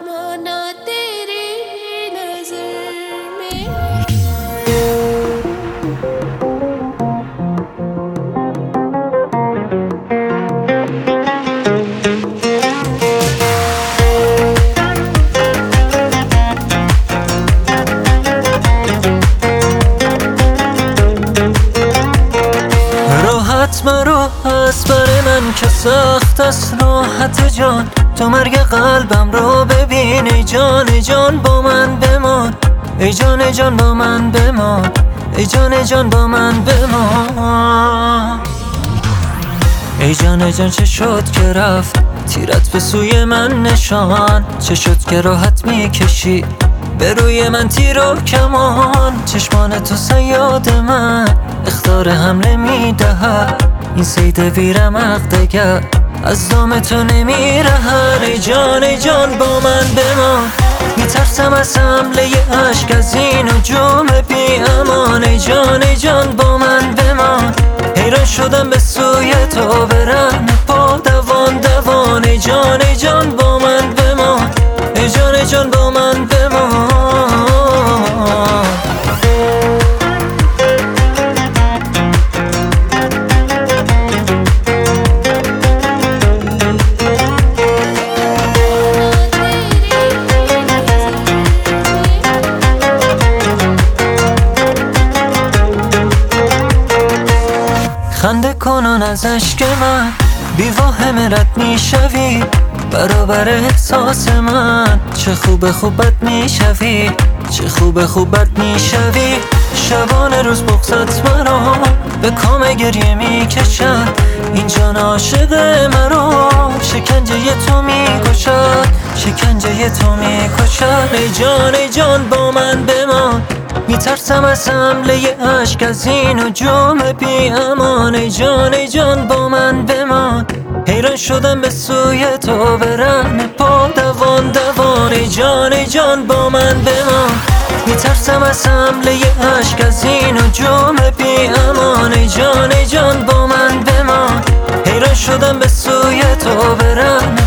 माना तेरी नजर में। راحت مرا از بر من که سخت است راحت جان. تو مرگ قلبم رو ببین ای جان ای جان با من بمان. ای جان ای جان با من بمان. ای جان ای جان با من بمان. ای جان ای جان چه شد که رفت تیرت به سوی من نشان. چه شد که راحت میکشی به روی من تیر و کمان. چشمان تو صیاد من اخطار حمله میدهد. این صید بیرمق دگر از دام تو نمیرهد. ای جان با من بمان. میترسم از حمله اشک از این هجوم بی امان. ای جان با من بمان. حیران شدم به سوی تو برم پا دوان دوان. ای جان با من بمان. ای جان با من بمان. خنده کنون از عشق من بی واهم رد میشوی برابر احساس من. چه خوب بد میشوی چه خوب بد میشوی. شبانه روز بغضت مرا به کام گریه میکشد. این جان عاشق مرا شکنجه تو میکشد. شکنجه تو میکشد. ای جان با من بمان. میترسم از حمله اشک از این هجوم بی امان. ای جان با من بمان. حیران شدم به سوی تو برم پا دوان دوان. ای جان با من بمان. میترسم از حمله اشک از این هجوم بی امان. ای جان با من بمان. حیران شدم به سوی تو برم